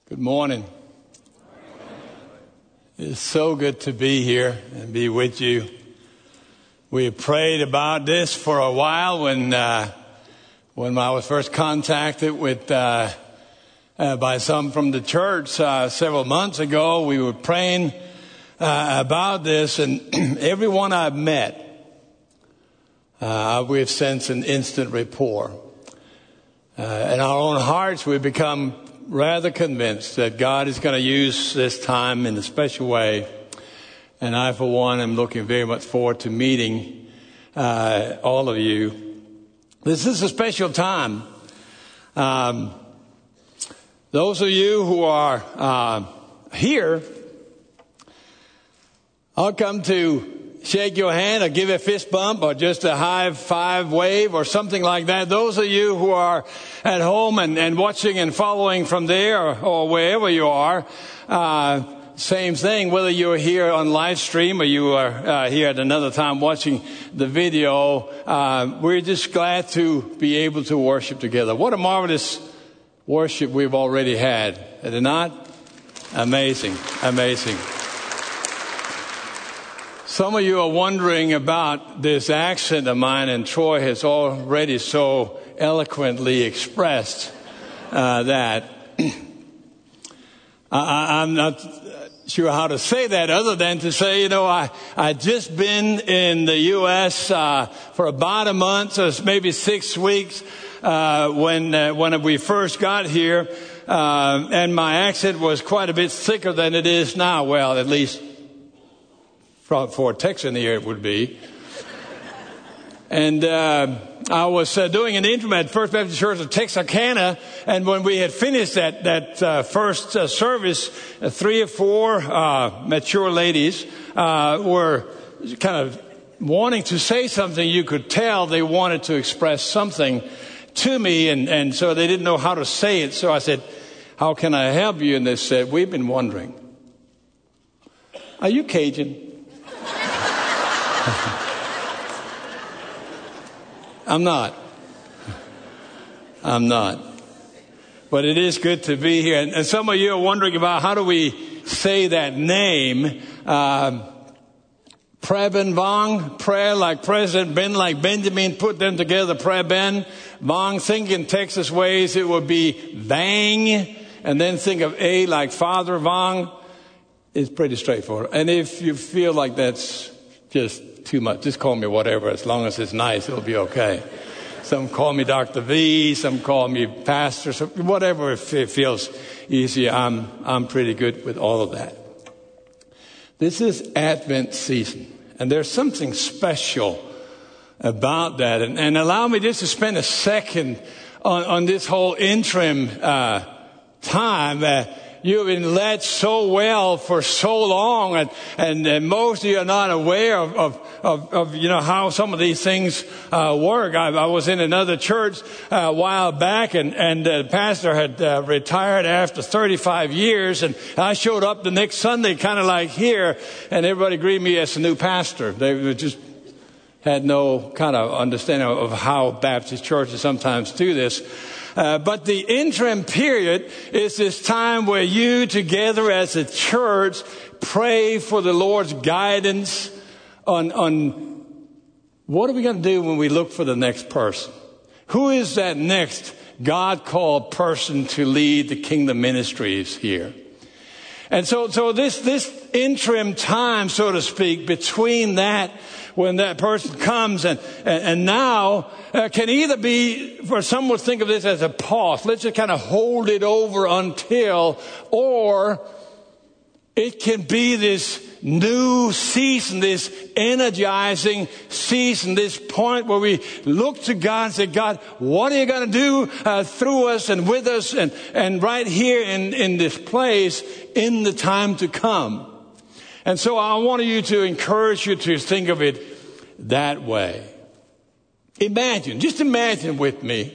Good morning. It's so good to be here and be with you. We prayed about this for a while when I was first contacted with by some from the church several months ago. We were praying about this, and everyone I've met, we've sensed an instant rapport. In our own hearts, we've become rather convinced that God is going to use this time in a special way. And I, for one, am looking very much forward to meeting all of you. This is a special time. Those of you who are here, I'll come to shake your hand or give a fist bump or just a high five wave or something like that. Those of you who are at home and watching and following from there or wherever you are, same thing, whether you're here on live stream or you are here at another time watching the video, we're just glad to be able to worship together. What a marvelous worship we've already had. Is it not? Amazing, amazing. Some of you are wondering about this accent of mine, and Troy has already so eloquently expressed that. I'm not sure how to say that other than to say, I just been in the U.S. For about a month, or maybe 6 weeks, when we first got here, and my accent was quite a bit thicker than it is now. Well, at least for a Texan here it would be. And I was doing an interim at First Baptist Church of Texarkana, and when we had finished that first service, 3 or 4 mature ladies were kind of wanting to say something. You could tell they wanted to express something to me, and so they didn't know how to say it. So I said, "How can I help you?" And they said, "We've been wondering, are you Cajun?" I'm not. But it is good to be here. And some of you are wondering about how do we say that name. Preben Vong, prayer like President Ben, like Benjamin, put them together, Preben Vong. Think in Texas ways, it would be Vang. And then think of A like Father Vong. It's pretty straightforward. And if you feel like that's just too much, just call me whatever. As long as it's nice, it'll be okay. Some call me Dr. V, some call me Pastor, whatever it feels easier. I'm pretty good with all of that. This is Advent season, and there's something special about that. And allow me just to spend a second on this whole interim time. You've been led so well for so long, and most of you are not aware of how some of these things work. I was in another church a while back, and the pastor had retired after 35 years, and I showed up the next Sunday, kind of like here, and everybody greeted me as a new pastor. They just had no kind of understanding of how Baptist churches sometimes do this. But the interim period is this time where you together as a church pray for the Lord's guidance on what are we going to do when we look for the next person? Who is that next God-called person to lead the kingdom ministries here? And so this interim time, so to speak, between that, when that person comes and now can either be, for some would think of this as a pause. Let's just kind of hold it over until, or it can be this new season, this energizing season, this point where we look to God and say, God, what are you going to do through us and with us and right here in this place in the time to come? And so I want you to encourage you to think of it that way. Just imagine with me,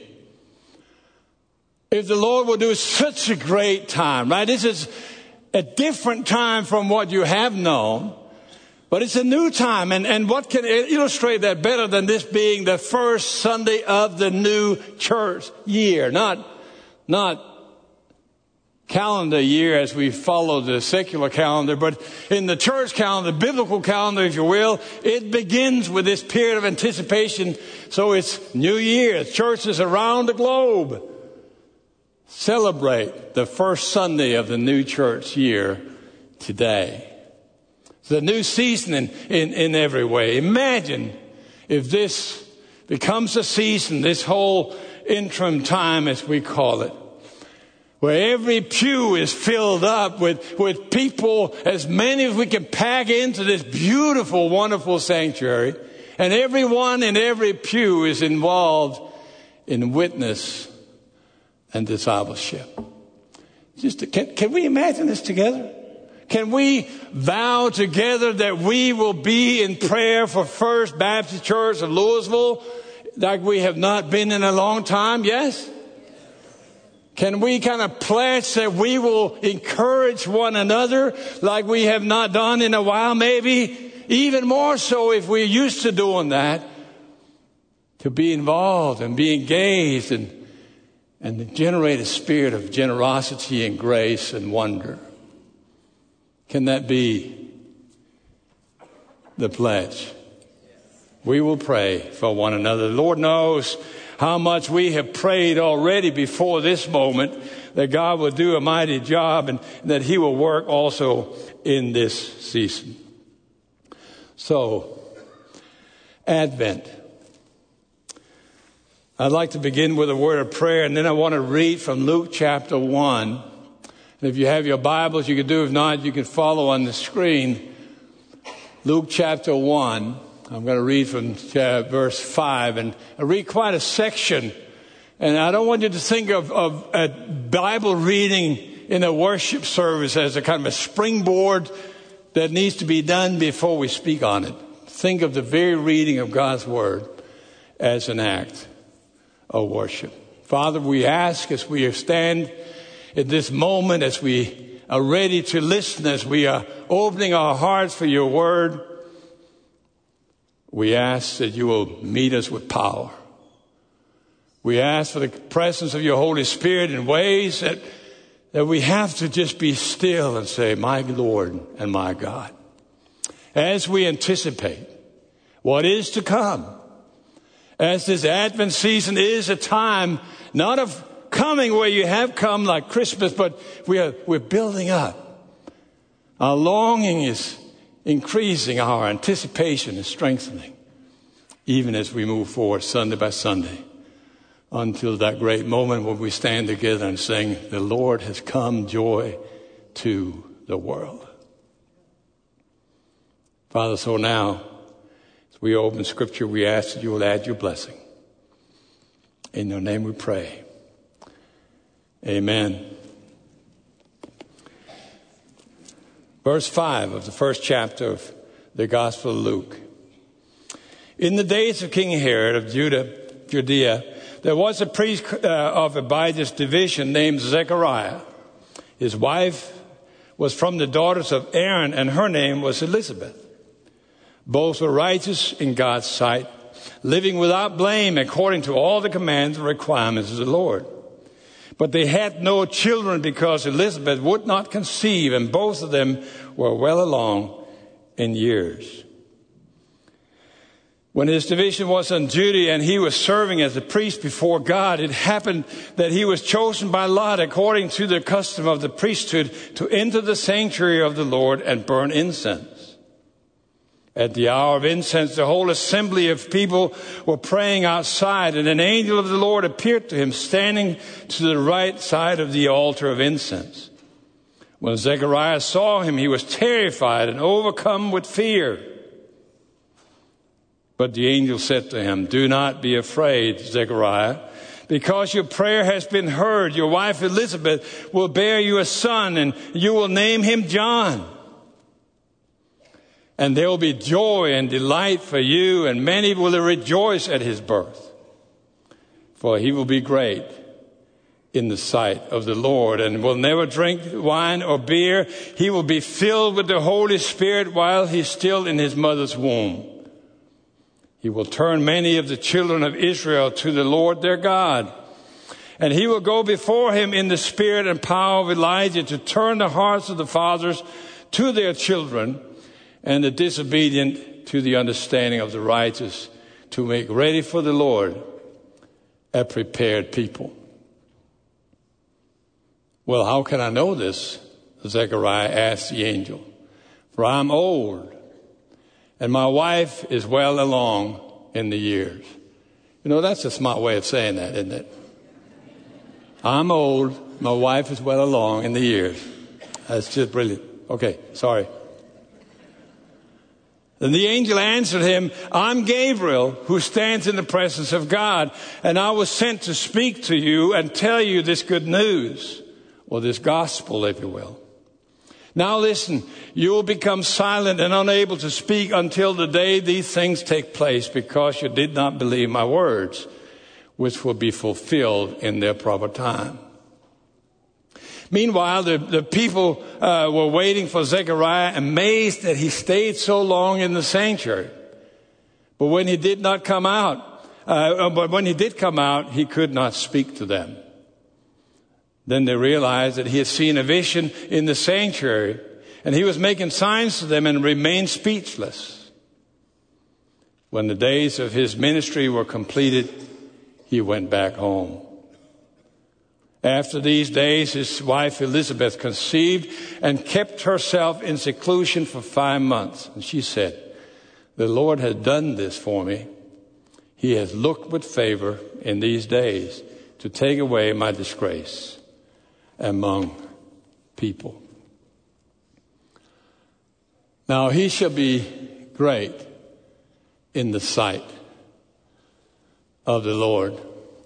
if the Lord will do such a great time, right? This is a different time from what you have known, but it's a new time. And what can illustrate that better than this being the first Sunday of the new church year? Not calendar year as we follow the secular calendar, but in the church calendar, the biblical calendar, if you will, it begins with this period of anticipation. So it's New Year. Churches around the globe celebrate the first Sunday of the new church year today. It's a new season in every way. Imagine if this becomes a season, this whole interim time, as we call it, where every pew is filled up with people, as many as we can pack into this beautiful, wonderful sanctuary. And everyone in every pew is involved in witness and discipleship. Can we imagine this together? Can we vow together that we will be in prayer for First Baptist Church of Louisville like we have not been in a long time? Yes? Can we kind of pledge that we will encourage one another like we have not done in a while? Maybe even more so if we're used to doing that, to be involved and be engaged and to generate a spirit of generosity and grace and wonder. Can that be the pledge? We will pray for one another. The Lord knows how much we have prayed already before this moment that God will do a mighty job and that He will work also in this season. So, Advent. I'd like to begin with a word of prayer, and then I want to read from Luke chapter 1. And if you have your Bibles, you can do. If not, you can follow on the screen. Luke chapter 1. I'm going to read from verse 5, and I read quite a section. And I don't want you to think of a Bible reading in a worship service as a kind of a springboard that needs to be done before we speak on it. Think of the very reading of God's Word as an act of worship. Father, we ask as we stand at this moment, as we are ready to listen, as we are opening our hearts for your Word, we ask that you will meet us with power. We ask for the presence of your Holy Spirit in ways that we have to just be still and say, my Lord and my God. As we anticipate what is to come, as this Advent season is a time not of coming where you have come like Christmas, but we're building up. Our longing is increasing, our anticipation is strengthening, even as we move forward Sunday by Sunday until that great moment when we stand together and sing, the Lord has come, joy to the world. Father, so now, as we open Scripture, we ask that you will add your blessing. In your name we pray. Amen. Verse 5 of the first chapter of the Gospel of Luke. In the days of King Herod of Judea, there was a priest of Abijah's division named Zechariah. His wife was from the daughters of Aaron, and her name was Elizabeth. Both were righteous in God's sight, living without blame according to all the commands and requirements of the Lord. But they had no children because Elizabeth would not conceive, and both of them were well along in years. When his division was on duty and he was serving as a priest before God, it happened that he was chosen by lot according to the custom of the priesthood to enter the sanctuary of the Lord and burn incense. At the hour of incense, the whole assembly of people were praying outside, and an angel of the Lord appeared to him, standing to the right side of the altar of incense. When Zechariah saw him, he was terrified and overcome with fear. But the angel said to him, do not be afraid, Zechariah, because your prayer has been heard. Your wife Elizabeth will bear you a son, and you will name him John. And there will be joy and delight for you, and many will rejoice at his birth. For he will be great in the sight of the Lord, and will never drink wine or beer. He will be filled with the Holy Spirit while he's still in his mother's womb. He will turn many of the children of Israel to the Lord their God, And he will go before him in the spirit and power of Elijah to turn the hearts of the fathers to their children and the disobedient to the understanding of the righteous, to make ready for the Lord a prepared people. Well, how can I know this? Zechariah asked the angel. For I'm old, and my wife is well along in the years. You know, that's a smart way of saying that, isn't it? I'm old, my wife is well along in the years. That's just brilliant. Okay, sorry. Then the angel answered him, I'm Gabriel, who stands in the presence of God, and I was sent to speak to you and tell you this good news, or this gospel, if you will. Now listen, you will become silent and unable to speak until the day these things take place, because you did not believe my words, which will be fulfilled in their proper time. Meanwhile, the people were waiting for Zechariah, amazed that he stayed so long in the sanctuary. But when he did come out, he could not speak to them. Then they realized that he had seen a vision in the sanctuary, and he was making signs to them and remained speechless. When the days of his ministry were completed, he went back home. After these days, his wife Elizabeth conceived and kept herself in seclusion for 5 months. And she said, the Lord has done this for me. He has looked with favor in these days to take away my disgrace among people. Now he shall be great in the sight of the Lord.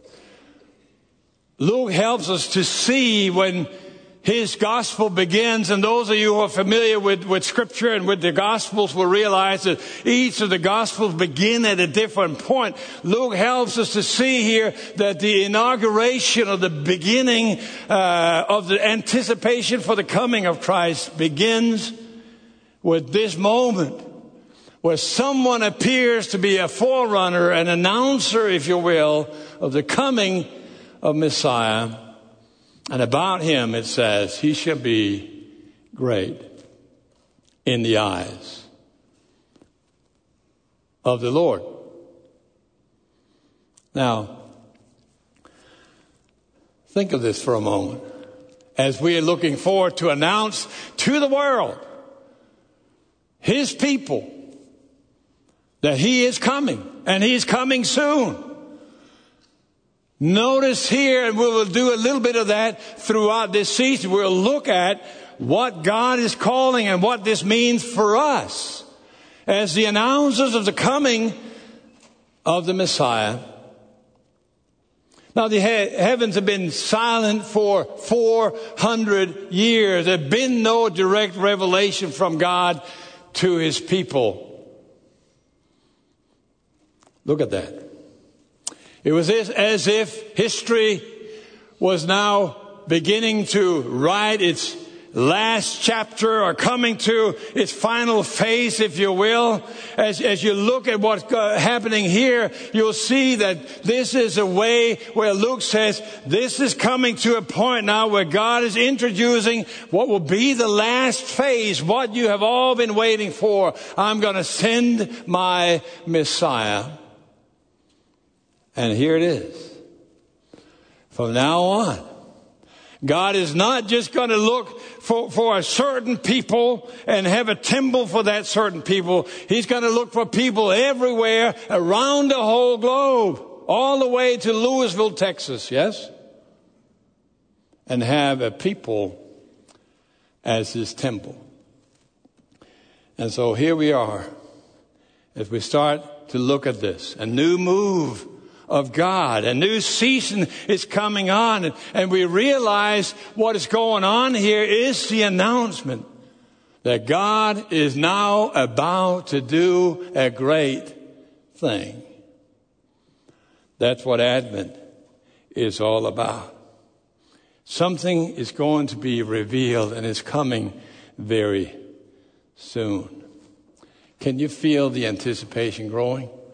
Luke helps us to see when his gospel begins, and those of you who are familiar with Scripture and with the Gospels will realize that each of the Gospels begin at a different point. Luke helps us to see here that the inauguration of the beginning of the anticipation for the coming of Christ begins with this moment where someone appears to be a forerunner, an announcer, if you will, of the coming of Messiah. And about him it says, he shall be great in the eyes of the Lord. Now, think of this for a moment. As we are looking forward to announce to the world, his people, that he is coming, and he's coming soon. Notice here, and we will do a little bit of that throughout this season, we'll look at what God is calling and what this means for us as the announcers of the coming of the Messiah. Now, the heavens have been silent for 400 years. There have been no direct revelation from God to his people. Look at that. It was as if history was now beginning to write its last chapter, or coming to its final phase, if you will. As you look at what's happening here, you'll see that this is a way where Luke says this is coming to a point now where God is introducing what will be the last phase, what you have all been waiting for. I'm going to send my Messiah. And here it is. From now on, God is not just going to look for a certain people and have a temple for that certain people. He's going to look for people everywhere around the whole globe, all the way to Louisville, Texas, yes? And have a people as his temple. And so here we are, as we start to look at this, a new move of God. A new season is coming on, and we realize what is going on here is the announcement that God is now about to do a great thing. That's what Advent is all about. Something is going to be revealed, and it's coming very soon. Can you feel the anticipation growing?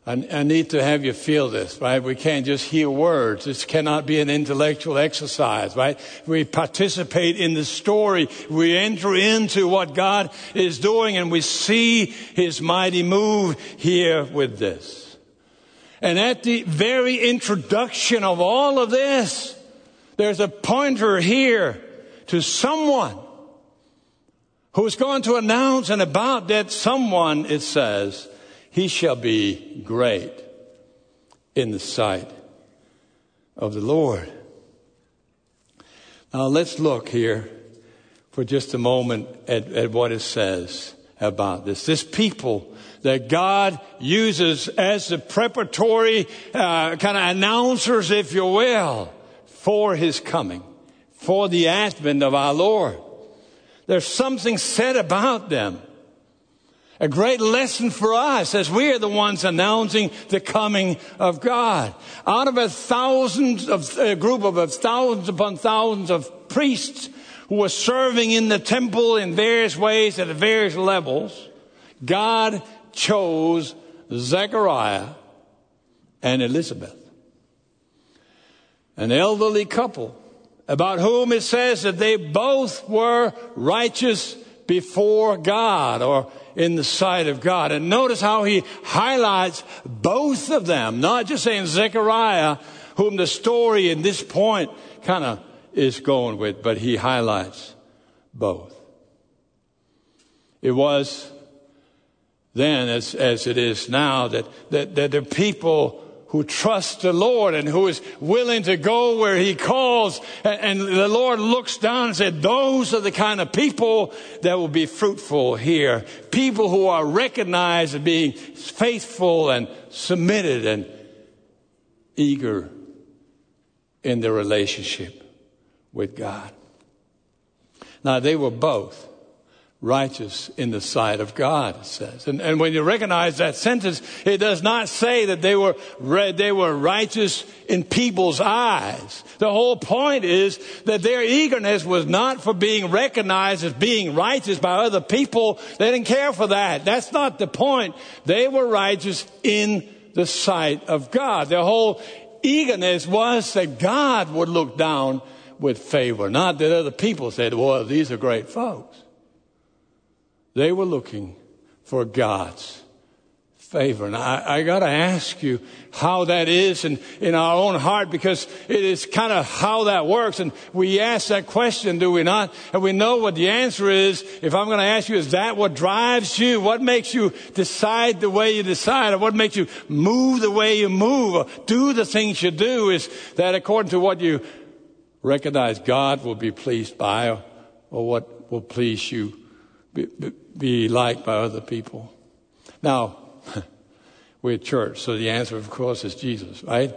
I need to have you feel this, right? We can't just hear words. This cannot be an intellectual exercise, right? We participate in the story. We enter into what God is doing, and we see his mighty move here with this. And at the very introduction of all of this, there's a pointer here to someone who's going to announce, and about that someone, it says, he shall be great in the sight of the Lord. Now let's look here for just a moment at what it says about this. This people that God uses as the preparatory kind of announcers, if you will, for his coming, for the advent of our Lord. There's something said about them. A great lesson for us as we are the ones announcing the coming of God. Out of a group of thousands upon thousands of priests who were serving in the temple in various ways at various levels, God chose Zechariah and Elizabeth, an elderly couple about whom it says that they both were righteous before God, or in the sight of God. And notice how he highlights both of them, not just saying Zechariah, whom the story in this point kind of is going with, but he highlights both. It was then, as it is now, that the people who trust the Lord and who is willing to go where he calls, and the Lord looks down and said, those are the kind of people that will be fruitful here. People who are recognized as being faithful and submitted and eager in their relationship with God. Now, they were both righteous in the sight of God, it says. And when you recognize that sentence, it does not say that they were righteous in people's eyes. The whole point is that their eagerness was not for being recognized as being righteous by other people. They didn't care for that. That's not the point. They were righteous in the sight of God. Their whole eagerness was that God would look down with favor, not that other people said, well, these are great folks. They were looking for God's favor. And I got to ask you how that is in our own heart, because it is kind of how that works. And we ask that question, do we not? And we know what the answer is. If I'm going to ask you, is that what drives you? What makes you decide the way you decide? Or what makes you move the way you move? Or do the things you do? Is that according to what you recognize God will be pleased by, or what will please you be liked by other people? Now, we're a church, so the answer, of course, is Jesus, right?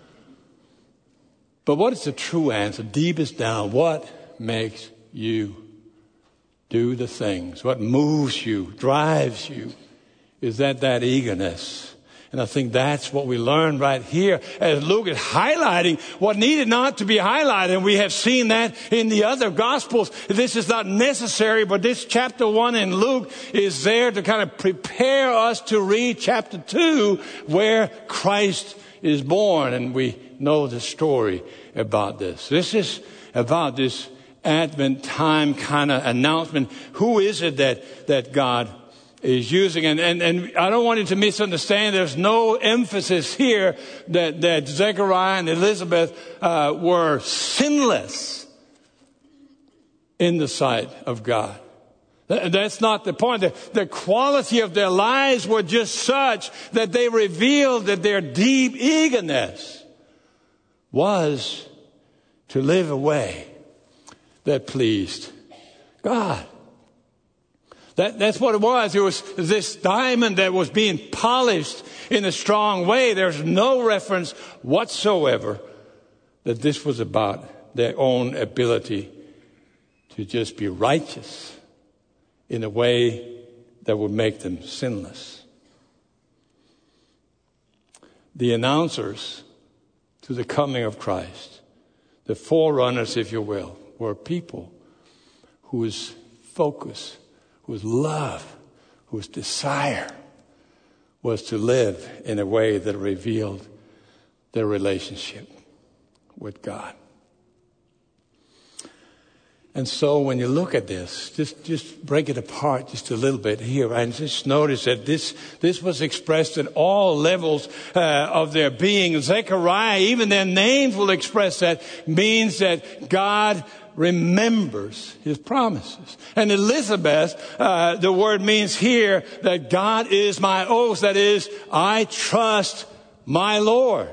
But what is the true answer? Deepest down, what makes you do the things? What moves you, drives you? Is that eagerness? And I think that's what we learn right here as Luke is highlighting what needed not to be highlighted. And we have seen that in the other Gospels. This is not necessary, but this chapter 1 in Luke is there to kind of prepare us to read chapter 2, where Christ is born. And we know the story about this. This is about this Advent time kind of announcement. Who is it that God is using? And I don't want you to misunderstand. There's no emphasis here that Zechariah and Elizabeth were sinless in the sight of God. That's not the point. The quality of their lives were just such that they revealed that their deep eagerness was to live a way that pleased God. That's what it was. It was this diamond that was being polished in a strong way. There's no reference whatsoever that this was about their own ability to just be righteous in a way that would make them sinless. The announcers to the coming of Christ, the forerunners, if you will, were people whose focus, whose love, whose desire was to live in a way that revealed their relationship with God. And so when you look at this, just break it apart just a little bit here, and just notice that this was expressed at all levels of their being. Zechariah, even their names will express that, means that God remembers his promises. And Elizabeth, the word means here that God is my oath. That is, I trust my Lord.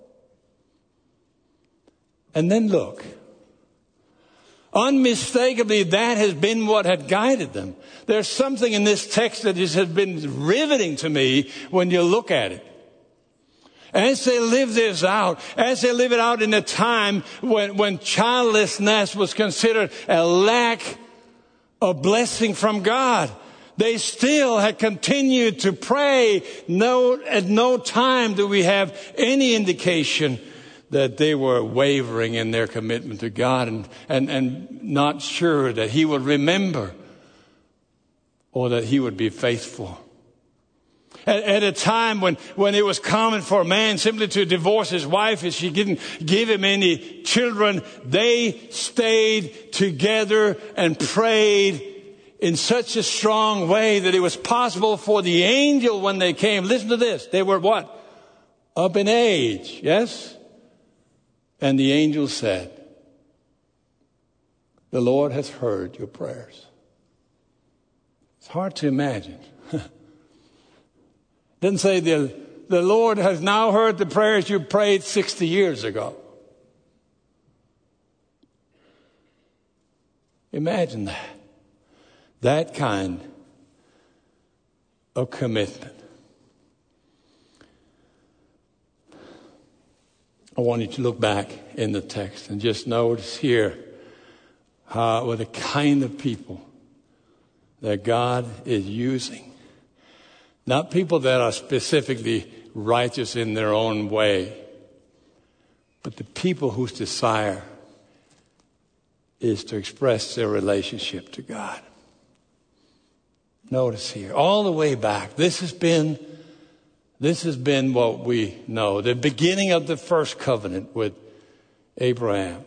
And then look. Unmistakably, that has been what had guided them. There's something in this text that has been riveting to me when you look at it. As they live this out, as they live it out in a time when childlessness was considered a lack of blessing from God, they still had continued to pray. At no time do we have any indication that they were wavering in their commitment to God and not sure that he would remember or that he would be faithful. At a time when it was common for a man simply to divorce his wife if she didn't give him any children, they stayed together and prayed in such a strong way that it was possible for the angel when they came. Listen to this. They were what? Up in age. Yes? And the angel said, the Lord has heard your prayers. It's hard to imagine. Didn't say the Lord has now heard the prayers you prayed 60 years ago. Imagine that. That kind of commitment. I want you to look back in the text and just notice here what the kind of people that God is using. Not people that are specifically righteous in their own way, but the people whose desire is to express their relationship to God. Notice here, all the way back, this has been what we know. The beginning of the first covenant with Abraham.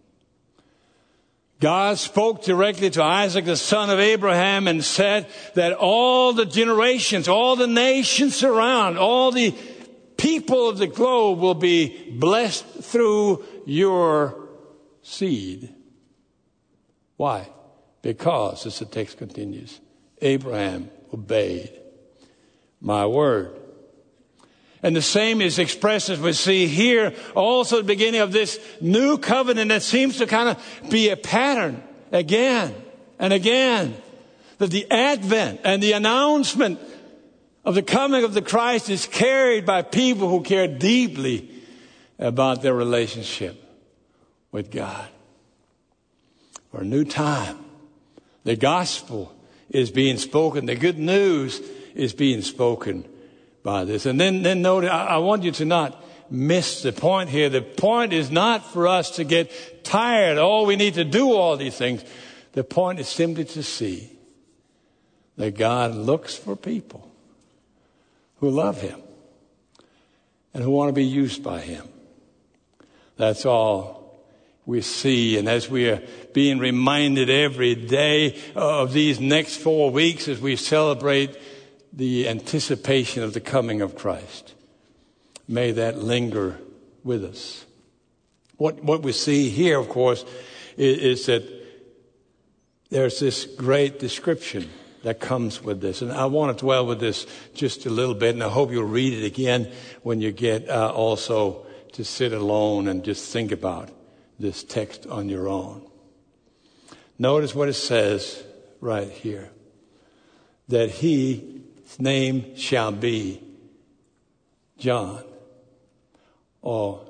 God spoke directly to Isaac, the son of Abraham, and said that all the generations, all the nations around, all the people of the globe will be blessed through your seed. Why? Because, as the text continues, Abraham obeyed my word. And the same is expressed as we see here, also at the beginning of this new covenant that seems to kind of be a pattern again and again. That the advent and the announcement of the coming of the Christ is carried by people who care deeply about their relationship with God. For a new time, the gospel is being spoken. The good news is being spoken by this. And then note, I want you to not miss the point here. The point is not for us to get tired. Oh, we need to do all these things. The point is simply to see that God looks for people who love him and who want to be used by him. That's all we see. And as we are being reminded every day of these next 4 weeks as we celebrate the anticipation of the coming of Christ, may that linger with us. What we see here, of course, is that there's this great description that comes with this. And I want to dwell with this just a little bit, and I hope you'll read it again when you get also to sit alone and just think about this text on your own. Notice what it says right here. That his name shall be John or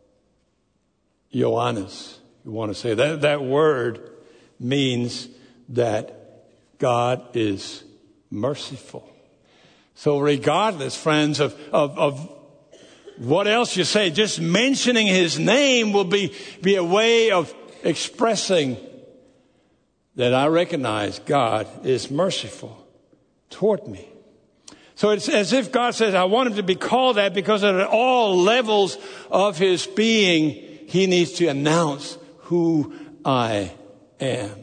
Ioannis. You want to say that word means that God is merciful. So regardless, friends, of what else you say, just mentioning his name will be a way of expressing that I recognize God is merciful toward me. So it's as if God says, I want him to be called that because at all levels of his being, he needs to announce who I am.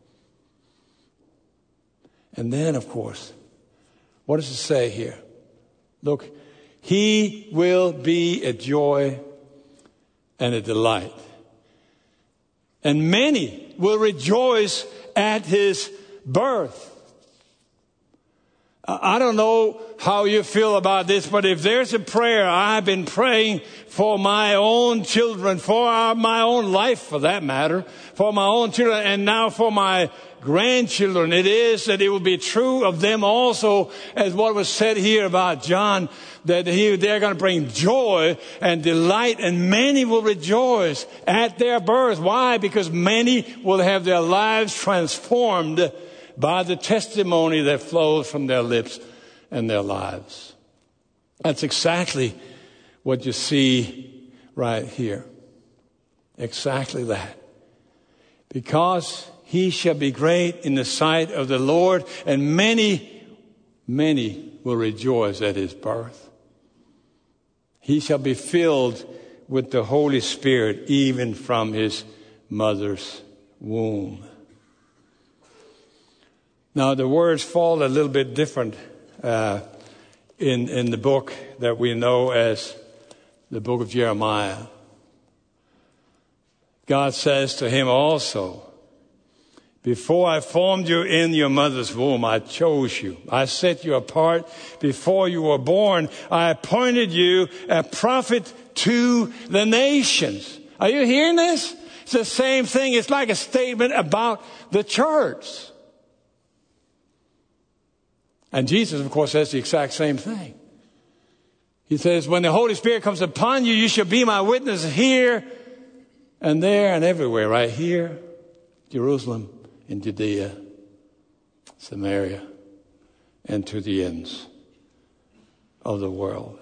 And then, of course, what does it say here? Look, he will be a joy and a delight. And many will rejoice at his birth. I don't know how you feel about this, but if there's a prayer I've been praying for my own children, for my own life for that matter, for my own children, and now for my grandchildren, it is that it will be true of them also, as what was said here about John, that they're going to bring joy and delight, and many will rejoice at their birth. Why? Because many will have their lives transformed by the testimony that flows from their lips and their lives. That's exactly what you see right here. Exactly that. Because he shall be great in the sight of the Lord, and many will rejoice at his birth. He shall be filled with the Holy Spirit even from his mother's womb. Now, the words fall a little bit different in the book that we know as the book of Jeremiah. God says to him also, before I formed you in your mother's womb, I chose you. I set you apart before you were born. I appointed you a prophet to the nations. Are you hearing this? It's the same thing. It's like a statement about the church. And Jesus, of course, says the exact same thing. He says, when the Holy Spirit comes upon you, you shall be my witness here and there and everywhere. Right here, Jerusalem, in Judea, Samaria, and to the ends of the world.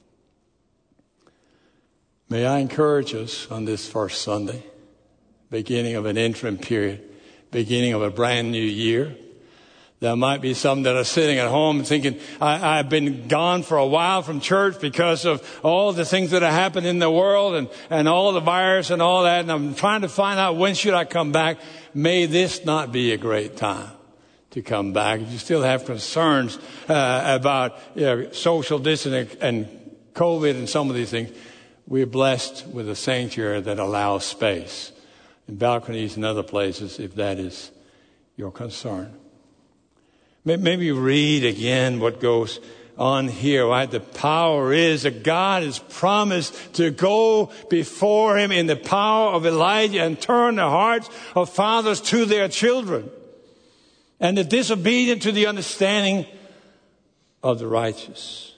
May I encourage us on this first Sunday, beginning of an interim period, beginning of a brand new year. There might be some that are sitting at home thinking, I've been gone for a while from church because of all the things that have happened in the world and all the virus and all that, and I'm trying to find out when should I come back. May this not be a great time to come back. If you still have concerns about social distancing and COVID and some of these things, we're blessed with a sanctuary that allows space in balconies and other places if that is your concern. Maybe read again what goes on here, right? The power is that God has promised to go before him in the power of Elijah and turn the hearts of fathers to their children and the disobedient to the understanding of the righteous.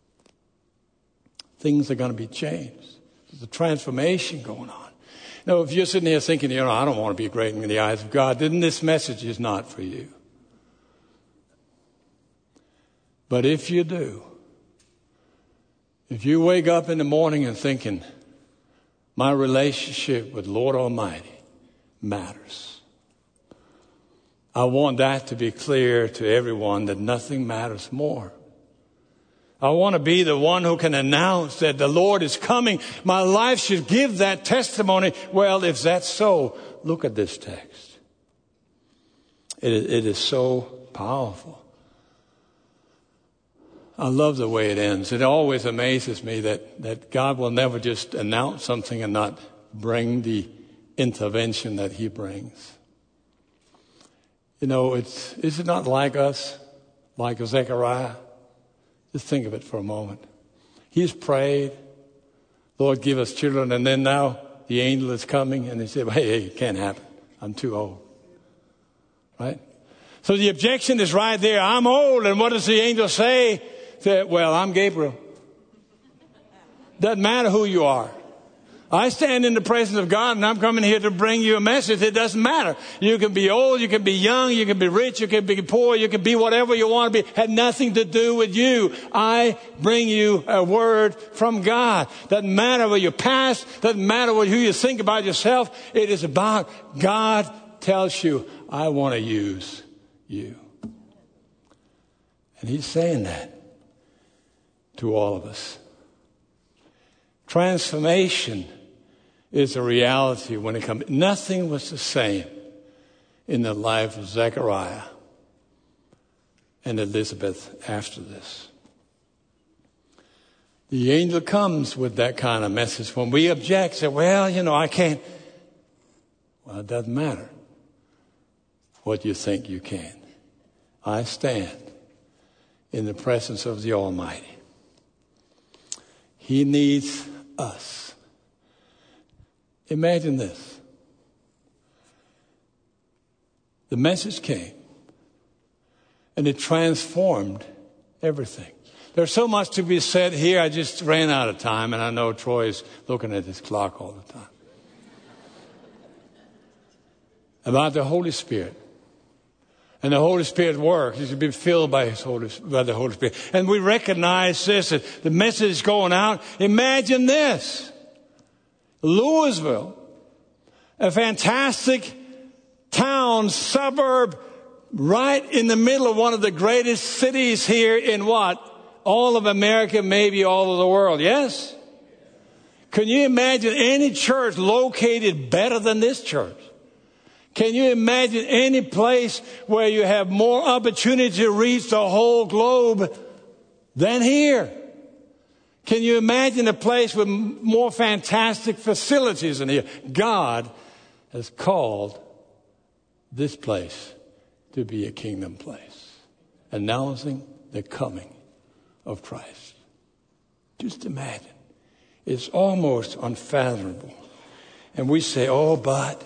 Things are going to be changed. There's a transformation going on. Now, if you're sitting here thinking, I don't want to be great in the eyes of God, then this message is not for you. But if you do, if you wake up in the morning and thinking, my relationship with Lord Almighty matters, I want that to be clear to everyone that nothing matters more. I want to be the one who can announce that the Lord is coming. My life should give that testimony. Well, if that's so, look at this text. It is so powerful. I love the way it ends. It always amazes me that God will never just announce something and not bring the intervention that he brings. Is it not like us, like Zechariah? Just think of it for a moment. He's prayed, Lord, give us children, and then now the angel is coming, and he said, hey, it can't happen. I'm too old. Right? So the objection is right there. I'm old, and what does the angel say? Well, I'm Gabriel. Doesn't matter who you are. I stand in the presence of God and I'm coming here to bring you a message. It doesn't matter. You can be old, you can be young, you can be rich, you can be poor, you can be whatever you want to be. Had nothing to do with you. I bring you a word from God. Doesn't matter what your past, doesn't matter who you think about yourself. It is about God tells you, I want to use you. And he's saying that. to all of us. Transformation is a reality when it comes. Nothing was the same in the life of Zechariah and Elizabeth after this. The angel comes with that kind of message. When we object, say, well, I can't. Well, it doesn't matter what you think you can. I stand in the presence of the Almighty. He needs us. Imagine this. The message came, and it transformed everything. There's so much to be said here. I just ran out of time, and I know Troy's looking at his clock all the time. About the Holy Spirit. And the Holy Spirit's work. You should be filled by the Holy Spirit. And we recognize this. That the message is going out. Imagine this. Louisville, a fantastic town, suburb, right in the middle of one of the greatest cities here in what? All of America, maybe all of the world. Yes? Can you imagine any church located better than this church? Can you imagine any place where you have more opportunity to reach the whole globe than here? Can you imagine a place with more fantastic facilities than here? God has called this place to be a kingdom place, announcing the coming of Christ. Just imagine. It's almost unfathomable. And we say, but.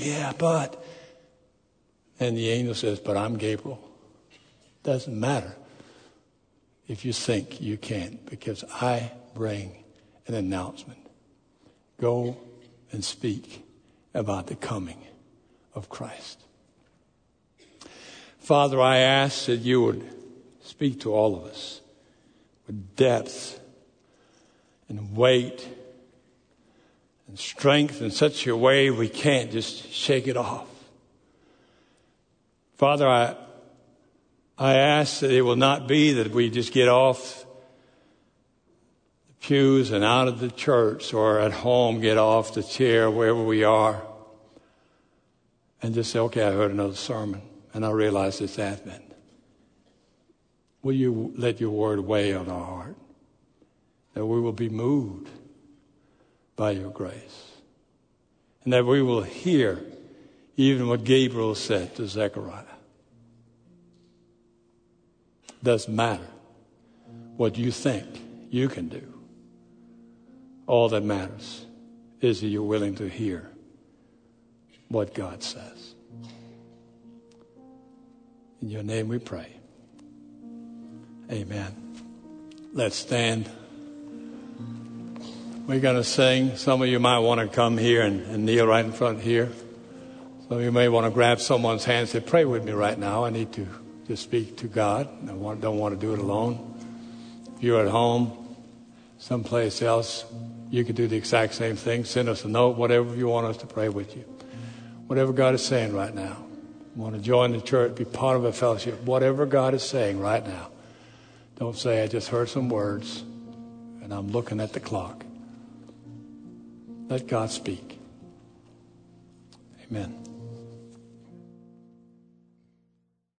And the angel says, but I'm Gabriel. Doesn't matter if you think you can't, because I bring an announcement. Go and speak about the coming of Christ. Father, I ask that you would speak to all of us with depth and weight and strength in such a way we can't just shake it off. Father, I ask that it will not be that we just get off the pews and out of the church or at home get off the chair wherever we are and just say, okay, I heard another sermon and I realize it's Advent. Will you let your word weigh on our heart? That we will be moved by your grace. And that we will hear even what Gabriel said to Zechariah. Doesn't matter what you think you can do. All that matters is that you're willing to hear what God says. In your name we pray. Amen. Let's stand. We're going to sing. Some of you might want to come here and kneel right in front here. Some of you may want to grab someone's hand and say, pray with me right now. I need to speak to God. I don't want to do it alone. If you're at home, someplace else, you could do the exact same thing. Send us a note, whatever you want us to pray with you. Whatever God is saying right now. You want to join the church, be part of a fellowship. Whatever God is saying right now. Don't say, I just heard some words and I'm looking at the clock. Let God speak. Amen.